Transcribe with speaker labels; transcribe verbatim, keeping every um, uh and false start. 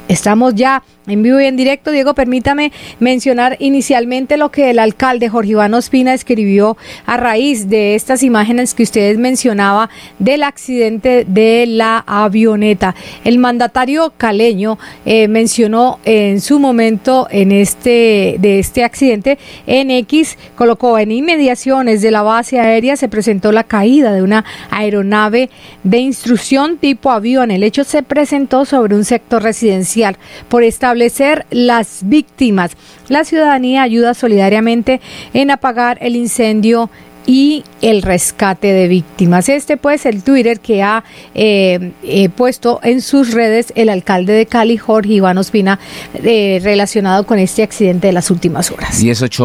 Speaker 1: Estamos ya en vivo y en directo. Diego, permítame mencionar inicialmente lo que el alcalde Jorge Iván Ospina escribió a raíz de estas imágenes que ustedes mencionaba del accidente de la avioneta. El mandatario caleño eh, mencionó en su momento en este de este accidente en X, colocó: en inmediaciones de la base aérea se presentó la caída de una aeronave de instrucción tipo avión. El hecho se presentó sobre un sector residencial. Por establecer las víctimas, la ciudadanía ayuda solidariamente en apagar el incendio y el rescate de víctimas. Este pues el Twitter que ha eh, eh, puesto en sus redes el alcalde de Cali, Jorge Iván Ospina, eh, relacionado con este accidente de las últimas horas.
Speaker 2: diez ocho